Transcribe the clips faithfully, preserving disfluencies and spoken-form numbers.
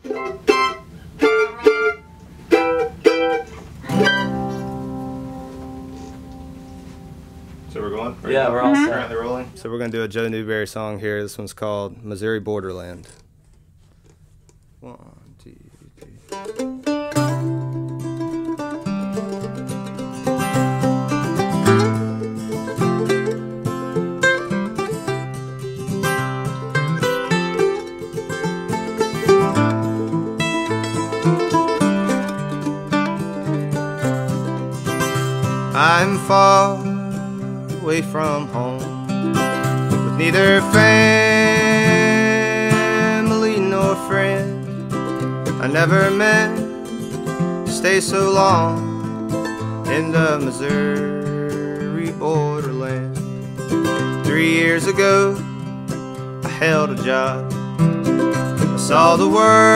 So we're going? Right Yeah, now? we're all set. Currently rolling. So we're going to do a Joe Newberry song here. This one's called Missouri Borderland. One, two, three. I'm far away from home, with neither family nor friend. I never meant to stay so long in the Missouri borderland. Three years ago, I held a job. I saw the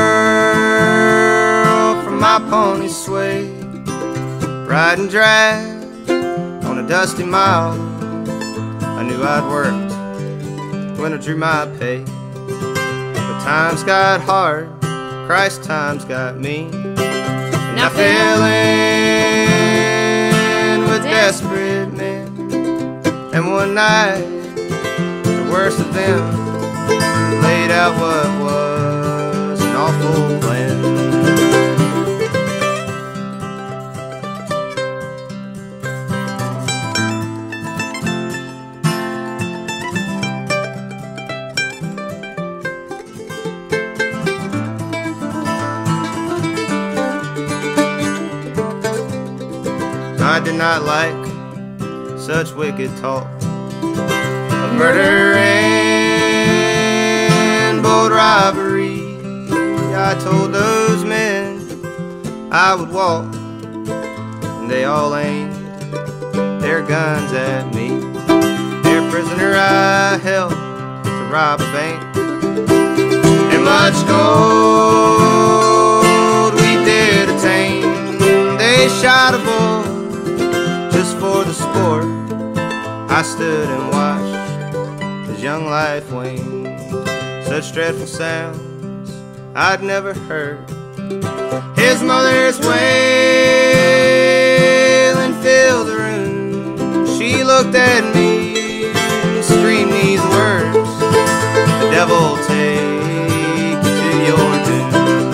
world from my pony sway, riding drag on a dusty mile. I knew I'd worked when I drew my pay, but times got hard, Christ times got me, and I fell in with desperate men. And one night, the worst of them laid out what was an awful plan. I did not like such wicked talk of murder and bold robbery. I told those men I would walk, and they all aimed their guns at me. Their prisoner I held to rob a bank, and much gold we did attain. They shot a bull just for the sport. I stood and watched his young life wane. Such dreadful sounds I'd never heard. His mother's wailing filled the room. She looked at me and screamed these words: "The devil take you to your doom."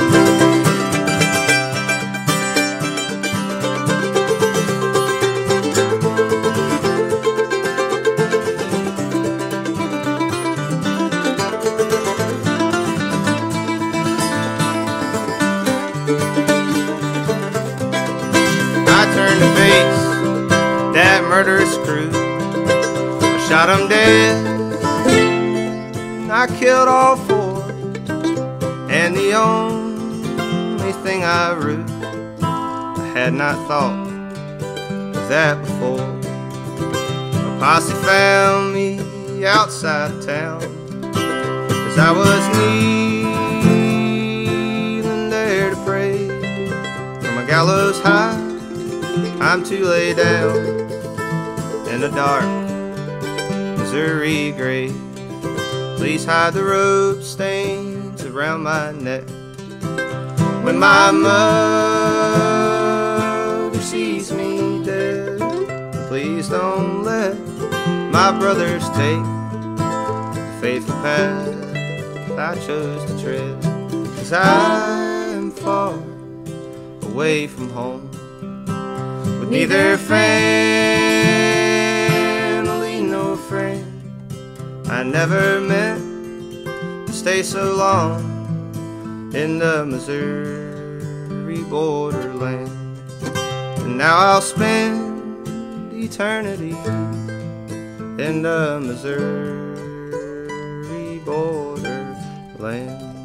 To face that murderous crew, I shot them dead, I killed all four, and the only thing I rued, I had not thought of that before. A posse found me outside of town, as I was kneeling there to pray from a gallows high. I'm to lay down in a dark Missouri grave. Please hide the rope stains around my neck. When my mother sees me dead, please don't let my brothers take the faithful path I chose to tread. 'Cause I'm far away from home, neither family nor friend. I never meant to stay so long in the Missouri borderland, and now I'll spend eternity in the Missouri borderland.